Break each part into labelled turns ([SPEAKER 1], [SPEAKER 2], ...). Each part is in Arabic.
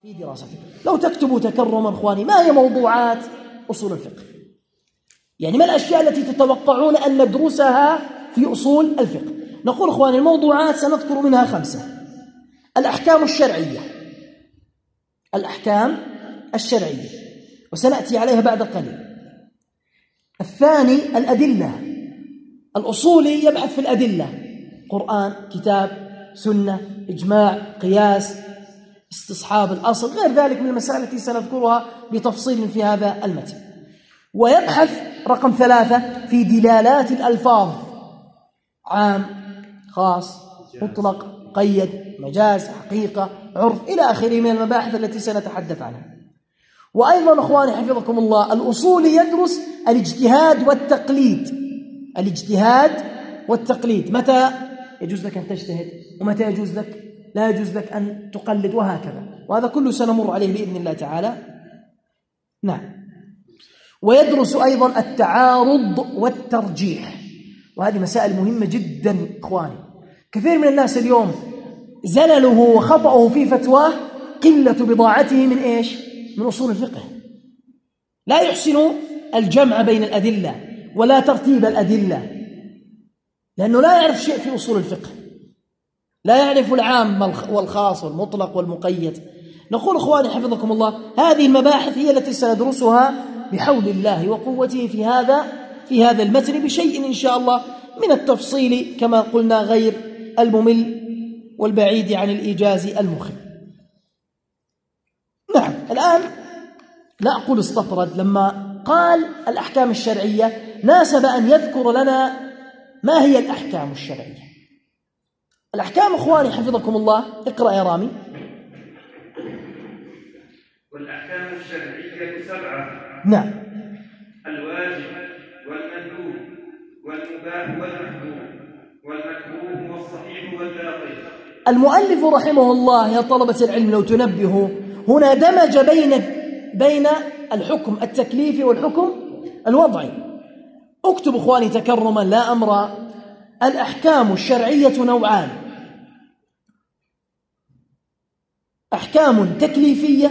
[SPEAKER 1] في دراستك. لو تكتبوا تكرما اخواني، ما هي موضوعات اصول الفقه؟ يعني ما الاشياء التي تتوقعون ان ندرسها في اصول الفقه؟ نقول اخواني الموضوعات سنذكر منها 5: الاحكام الشرعيه، الاحكام الشرعيه وسناتي عليها بعد قليل. الثاني الادله، الاصولي يبحث في الادله: قران، كتاب، سنه، اجماع، قياس، استصحاب الأصل، غير ذلك من المسائل التي سنذكرها بتفصيل في هذا المتن. ويبحث رقم 3 في دلالات الألفاظ: عام، خاص، مطلق، قيد، مجاز، حقيقة، عرف، إلى آخره من المباحث التي سنتحدث عنها. وأيضا أخواني حفظكم الله الأصولي يدرس الاجتهاد والتقليد. الاجتهاد والتقليد، متى يجوز لك أن تجتهد ومتى يجوز لك لا يجوز لك أن تقلد، وهكذا. وهذا كله سنمر عليه بإذن الله تعالى. نعم. ويدرس أيضا التعارض والترجيح، وهذه مسائل مهمة جدا إخواني. كثير من الناس اليوم زلله وخطأه في فتواه قلة بضاعته من إيش؟ من أصول الفقه. لا يحسن الجمع بين الأدلة ولا ترتيب الأدلة، لأنه لا يعرف شيء في أصول الفقه، لا يعرف العام والخاص والمطلق والمقيد. نقول اخواني حفظكم الله هذه المباحث هي التي سندرسها بحول الله وقوته في هذا المتن، بشيء ان شاء الله من التفصيل كما قلنا غير الممل والبعيد عن الايجاز المخل. نعم. الان لا اقول استطرد، لما قال الاحكام الشرعيه ناسب ان يذكر لنا ما هي الاحكام الشرعيه. الأحكام أخواني حفظكم الله، اقرأ يا رامي.
[SPEAKER 2] والأحكام الشرعية 7:
[SPEAKER 1] نعم.
[SPEAKER 2] الواجب والمندوب والمباح والمحبوب والمكروه والصحيح والباطل.
[SPEAKER 1] المؤلف رحمه الله يا طلبة العلم لو تنبهوا هنا دمج بين الحكم التكليفي والحكم الوضعي. اكتب أخواني تكرما لا أمر: الأحكام الشرعية نوعان: أحكام تكليفية،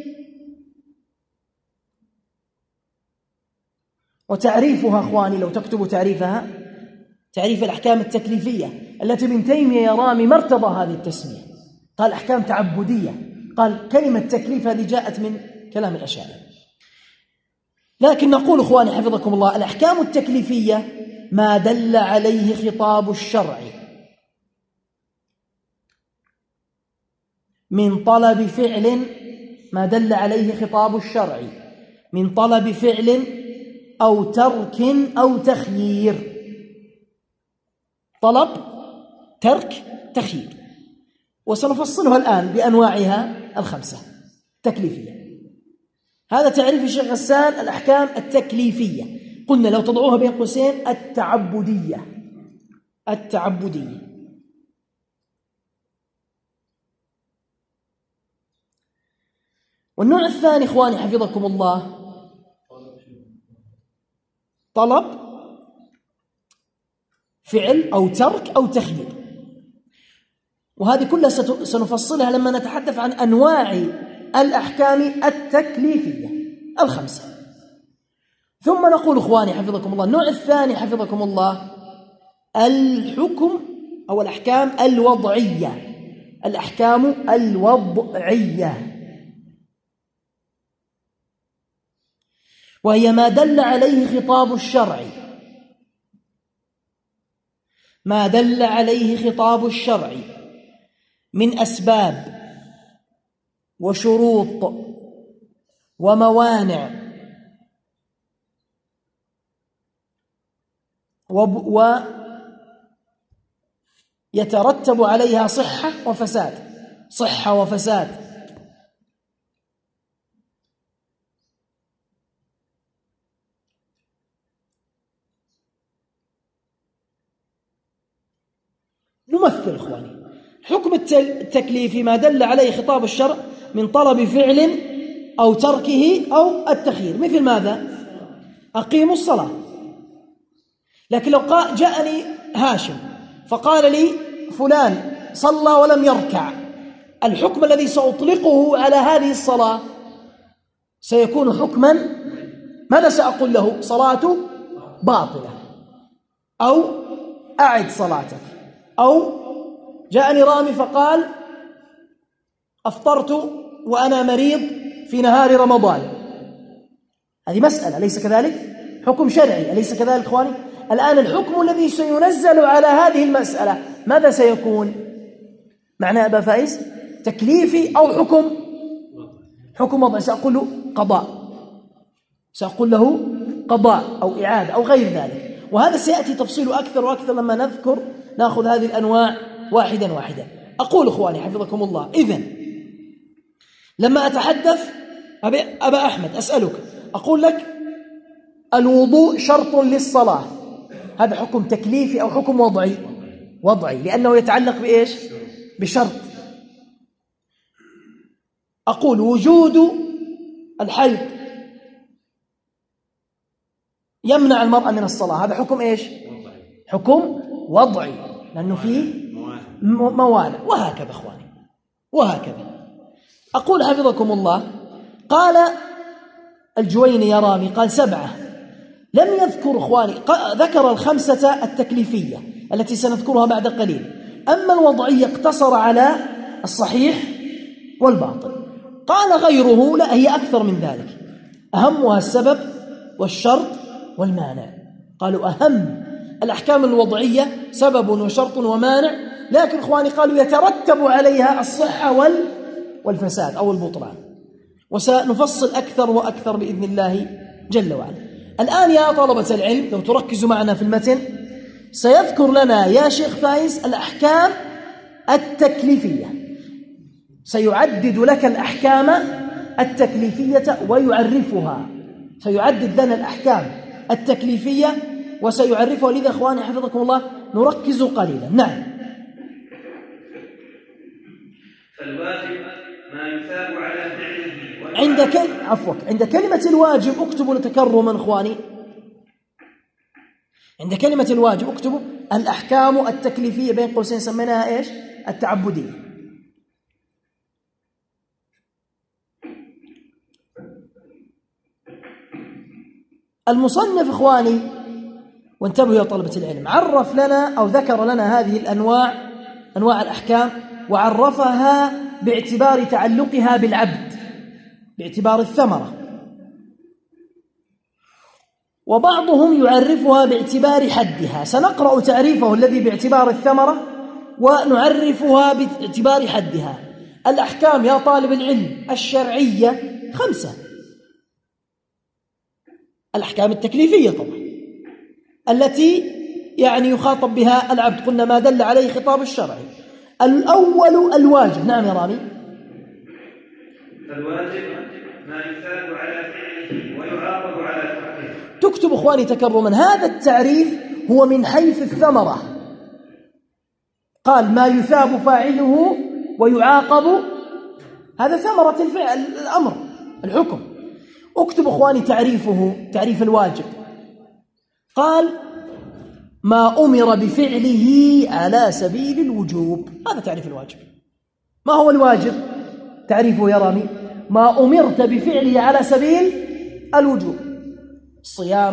[SPEAKER 1] وتعريفها أخواني لو تكتبوا تعريفها، تعريف الأحكام التكليفية التي ابن تيمية يا رامي ما ارتضى هذه التسمية، قال أحكام تعبدية، قال كلمة تكليف هذه جاءت من كلام الأشاعرة. لكن نقول أخواني حفظكم الله الأحكام التكليفية ما دل عليه خطاب الشرع من طلب فعل، ما دل عليه خطاب الشرع من طلب فعل أو ترك أو تخيير. طلب، ترك، تخيير، وسنفصلها الآن بأنواعها 5 تكليفية. هذا تعريف الشيخ غسان الأحكام التكليفية. قلنا لو تضعوها بين قوسين التعبدية. التعبدية. والنوع الثاني إخواني حفظكم الله طلب فعل أو ترك أو تخيير، وهذه كلها سنفصلها لما نتحدث عن أنواع الأحكام التكليفية 5. ثم نقول إخواني حفظكم الله النوع الثاني حفظكم الله الحكم أو الأحكام الوضعية. الأحكام الوضعية وهي ما دل عليه خطاب الشرع، ما دل عليه خطاب الشرع من أسباب وشروط وموانع ويترتب عليها صحة وفساد. صحة وفساد. نمثل إخواني حكم التكليف ما دل عليه خطاب الشرع من طلب فعل أو تركه أو التخيير. مثل ماذا؟ أقيموا الصلاة. لكن لو جاءني هاشم فقال لي فلان صلى ولم يركع، الحكم الذي سأطلقه على هذه الصلاة سيكون حكما، ماذا سأقول له؟ صلاته باطلة، أو أعد صلاتك، أو جاءني رامي فقال أفطرت وأنا مريض في نهار رمضان. هذه مسألة، أليس كذلك؟ حكم شرعي، أليس كذلك إخواني؟ الآن الحكم الذي سينزل على هذه المسألة ماذا سيكون؟ معنى أبا فائز تكليفي أو حكم وضعي. سأقول له قضاء، سأقول له قضاء أو إعادة أو غير ذلك، وهذا سيأتي تفصيله أكثر وأكثر لما نأخذ هذه الأنواع واحدا واحدا. أقول إخواني حفظكم الله، إذن لما أتحدث أبا أحمد أسألك، أقول لك الوضوء شرط للصلاة، هذا حكم تكليفي أو حكم وضعي لأنه يتعلق بإيش؟ بشرط. أقول وجود الحيض يمنع المرأة من الصلاة، هذا حكم إيش؟ حكم وضعي لأنه فيه موانع، وهكذا إخواني وهكذا. أقول حفظكم الله، قال الجويني يا رامي قال 7، لم يذكر إخواني، ذكر ال5 التكليفية التي سنذكرها بعد قليل، أما الوضعية اقتصر على الصحيح والباطل. قال غيره لا، هي أكثر من ذلك، أهمها السبب والشرط والمانع. قالوا أهم الأحكام الوضعية سبب وشرط ومانع، لكن إخواني قالوا يترتب عليها الصحة والفساد أو البطلان، وسنفصل أكثر وأكثر بإذن الله جل وعلا. الآن يا طلبة العلم لو تركزوا معنا في المتن، سيذكر لنا يا شيخ فايز الأحكام التكليفية، سيعدد لك الأحكام التكليفية ويعرفها، سيعدد لنا الأحكام التكليفية وسيعرفها. لذا إخواني حفظكم الله نركز قليلا. نعم.
[SPEAKER 2] فالواجب ما يثاب على فعله.
[SPEAKER 1] عند كلمة الواجب اكتبوا لتكرما إخواني، عند كلمة الواجب اكتبوا الأحكام التكليفية بين قوسين سميناها إيش؟ التعبدية. المصنف إخواني، وانتبهوا يا طلبة العلم، عرف لنا أو ذكر لنا هذه الأنواع، أنواع الأحكام، وعرفها باعتبار تعلقها بالعبد، باعتبار الثمرة، وبعضهم يعرفها باعتبار حدها. سنقرأ تعريفه الذي باعتبار الثمرة ونعرفها باعتبار حدها. الأحكام يا طالب العلم الشرعية 5، الأحكام التكليفية طبعا التي يعني يخاطب بها العبد، قلنا ما دل عليه خطاب الشرعي. الأول الواجب. نعم يا رامي.
[SPEAKER 2] الواجب ما يثاب على فعله ويعاقب على تركه.
[SPEAKER 1] تكتب إخواني تكرما، هذا التعريف هو من حيث الثمرة، قال ما يثاب فاعله ويعاقب، هذا ثمرة الفعل، الأمر، الحكم. اكتب إخواني تعريفه، تعريف الواجب، قال ما أمر بفعله على سبيل الوجوب، هذا تعريف الواجب. ما هو الواجب؟ تعريفه يا رامي ما أمرت بفعله على سبيل الوجوب، الصيام،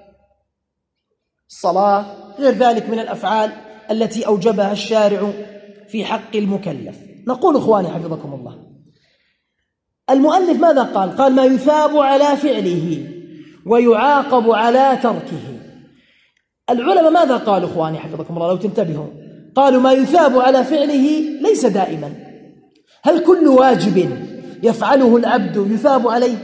[SPEAKER 1] الصلاة، غير ذلك من الأفعال التي أوجبها الشارع في حق المكلف. نقول إخواني حفظكم الله، المؤلف ماذا قال؟ قال ما يثاب على فعله ويعاقب على تركه. العلماء ماذا قالوا إخواني حفظكم الله لو تنتبهوا؟ قالوا ما يثاب على فعله ليس دائما. هل كل واجب يفعله العبد يثاب عليه؟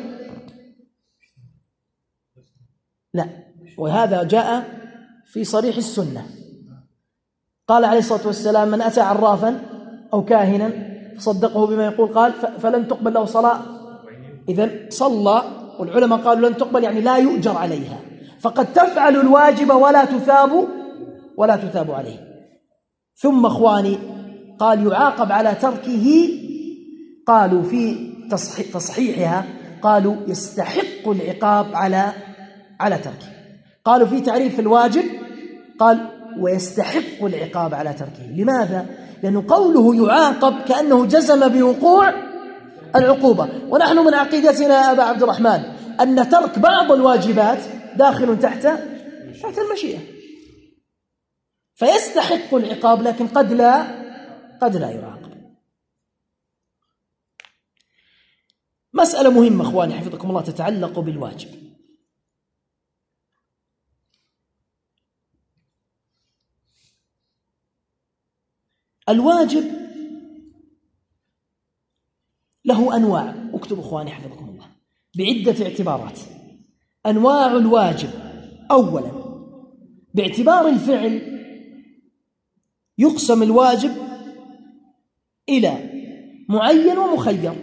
[SPEAKER 1] لا، وهذا جاء في صريح السنة. قال عليه الصلاة والسلام من أتى عرافا أو كاهنا فصدقه بما يقول قال فلن تقبل له صلاة. إذن صلى، والعلماء قالوا لن تقبل يعني لا يؤجر عليها، فقد تفعل الواجب ولا تثاب عليه. ثم إخواني قال يعاقب على تركه، قالوا في تصحيحها قالوا يستحق العقاب على تركه. قالوا في تعريف الواجب قال ويستحق العقاب على تركه. لماذا؟ لأنه قوله يعاقب كأنه جزم بوقوع العقوبة. ونحن من عقيدتنا يا أبا عبد الرحمن أن ترك بعض الواجبات داخل تحت المشيئة، فيستحق العقاب لكن قد لا يعاقب. مسألة مهمة أخواني حفظكم الله تتعلق بالواجب. الواجب له أنواع، اكتبوا أخواني حفظكم الله، بعدة اعتبارات. أنواع الواجب: أولا باعتبار الفعل يقسم الواجب إلى معين ومخير.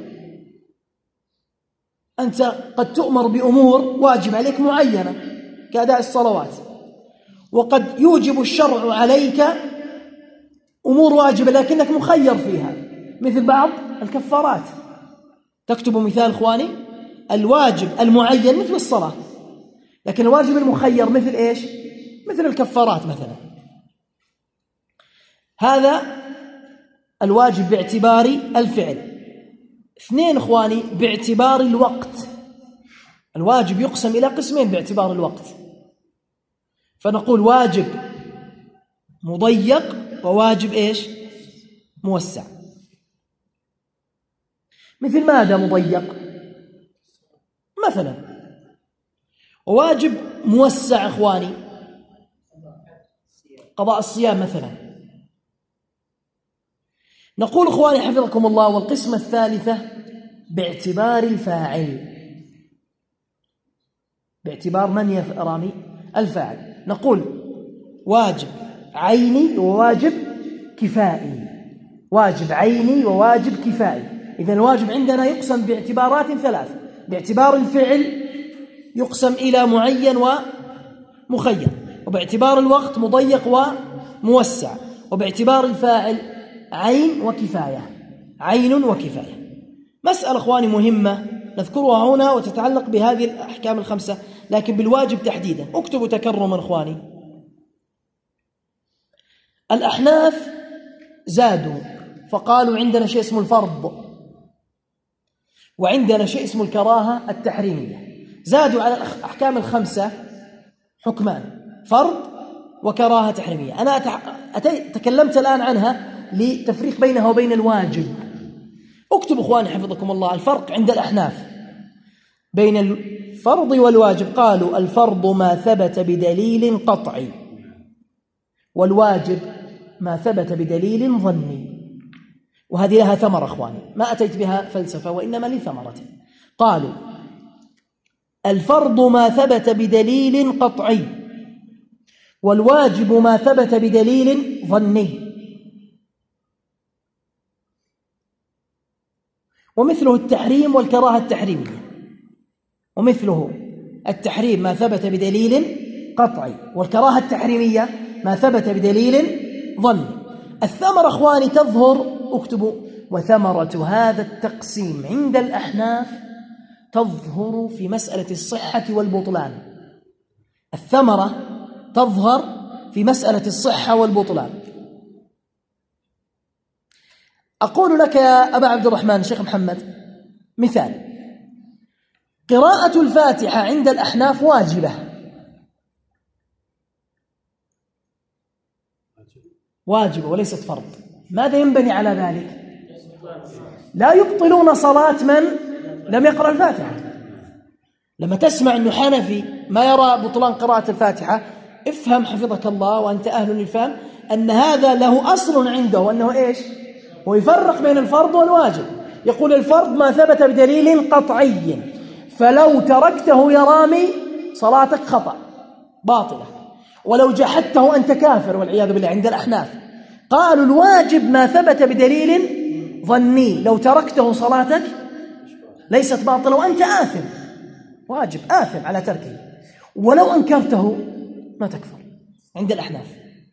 [SPEAKER 1] أنت قد تؤمر بأمور واجب عليك معينة كأداء الصلوات، وقد يوجب الشرع عليك أمور واجبة لكنك مخير فيها، مثل بعض الكفارات. تكتبوا مثال إخواني: الواجب المعين مثل الصلاة، لكن الواجب المخير مثل إيش؟ مثل الكفارات مثلا. هذا الواجب باعتبار الفعل. اثنين إخواني باعتبار الوقت. الواجب يقسم إلى قسمين باعتبار الوقت، فنقول واجب مضيق وواجب إيش؟ موسع. مثل ماذا مضيق؟ مثلا. وواجب موسع إخواني قضاء الصيام مثلا. نقول إخواني حفظكم الله: والقسمة الثالثة باعتبار الفاعل. باعتبار من يا رامي؟ الفاعل. نقول واجب عيني وواجب كفائي. واجب عيني وواجب كفائي. إذن الواجب عندنا يقسم باعتبارات ثلاث: باعتبار الفعل يقسم إلى معين ومخير، وباعتبار الوقت مضيق وموسع، وباعتبار الفاعل عين وكفاية. عين وكفاية. مسألة إخواني مهمة نذكرها هنا وتتعلق بهذه الأحكام الخمسة، لكن بالواجب تحديدا. اكتبوا تكرما إخواني. الأحناف زادوا فقالوا عندنا شيء اسمه الفرض، وعندنا شيء اسمه الكراهة التحريمية. زادوا على الأحكام الخمسة حكمان: فرض وكراهة تحريمية. أنا تكلمت الآن عنها لتفريق بينها وبين الواجب. اكتب إخواني حفظكم الله الفرق عند الأحناف بين الفرض والواجب. قالوا: الفرض ما ثبت بدليل قطعي، والواجب ما ثبت بدليل ظني. وهذه لها ثمرة إخواني، ما أتيت بها فلسفة وإنما لثمرة. قالوا: الفرض ما ثبت بدليل قطعي، والواجب ما ثبت بدليل ظني. ومثله التحريم والكراهة التحريمية. ومثله التحريم ما ثبت بدليل قطعي، والكراهة التحريمية ما ثبت بدليل ظني. الثمرة إخواني تظهر، اكتبوا: وثمرة هذا التقسيم عند الأحناف تظهر في مسألة الصحة والبطلان. الثمرة تظهر في مسألة الصحة والبطلان. أقول لك يا أبا عبد الرحمن شيخ محمد مثال: قراءة الفاتحة عند الأحناف واجبة، واجبة وليست فرض. ماذا ينبني على ذلك؟ لا يبطلون صلاة من لم يقرأ الفاتحة. لما تسمع أنه حنفي ما يرى بطلان قراءة الفاتحة، افهم حفظك الله وأنت أهل للفهم أن هذا له أصل عنده، وأنه إيش؟ ويفرق بين الفرض والواجب. يقول: الفرض ما ثبت بدليل قطعي، فلو تركته يا رامي صلاتك خطأ باطلة، ولو جحدته أنت كافر والعياذ بالله عند الأحناف. قالوا: الواجب ما ثبت بدليل ظني، لو تركته صلاتك ليست باطلة وأنت آثم، واجب آثم على تركه، ولو أنكرته ما تكفر عند الأحناف.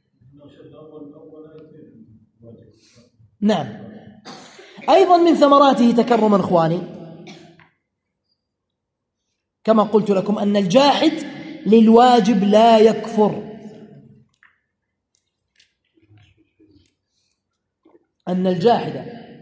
[SPEAKER 1] نعم. أيضا من ثمراته تكرما إخواني كما قلت لكم أن الجاحد للواجب لا يكفر. أن الجاحد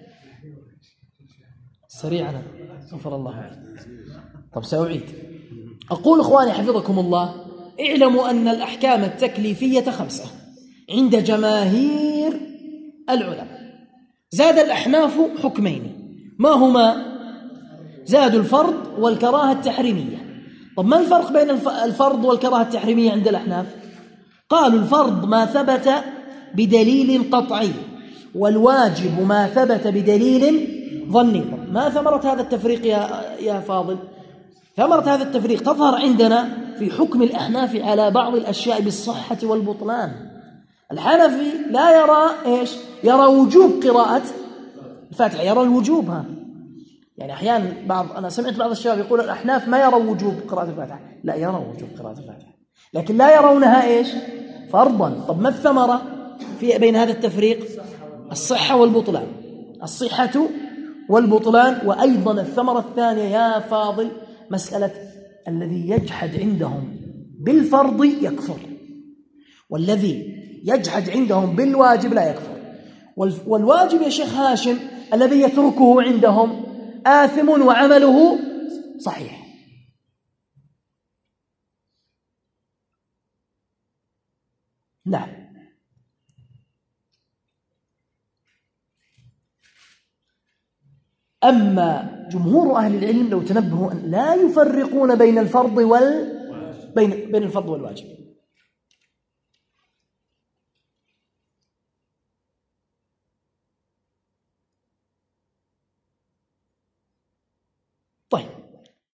[SPEAKER 1] سريعا غفر الله عليك. طب سأعيد. أقول إخواني حفظكم الله، اعلموا أن الأحكام التكليفية 5 عند جماهير العلماء. زاد الأحناف حكمين، ما هما؟ زادوا الفرض والكراهة التحريمية. طب ما الفرق بين الفرض والكراهة التحريمية عند الأحناف؟ قالوا الفرض ما ثبت بدليل قطعي، والواجب ما ثبت بدليل ظني. ما ثمرة هذا التفريق يا فاضل؟ ثمرة هذا التفريق تظهر عندنا في حكم الأحناف على بعض الأشياء بالصحة والبطلان. الحنفي لا يرى إيش؟ يرى وجوب قراءة الفاتحة، يرى الوجوب. يعني أحيانا أنا سمعت بعض الشباب يقول الأحناف ما يرى وجوب قراءة الفاتحة. لا، يرى وجوب قراءة الفاتحة، لكن لا يرونها إيش؟ فرضا. طب ما الثمرة بين هذا التفريق؟ الصحة والبطلان، الصحة والبطلان. وأيضا الثمرة الثانية يا فاضل مسألة الذي يجحد عندهم بالفرض يكفر، والذي يجحد عندهم بالواجب لا يكفر. والواجب يا شيخ هاشم الذي يتركه عندهم آثم وعمله صحيح. نعم. أما جمهور أهل العلم لو تنبهوا أن لا يفرقون بين الفرض بين الفرض والواجب.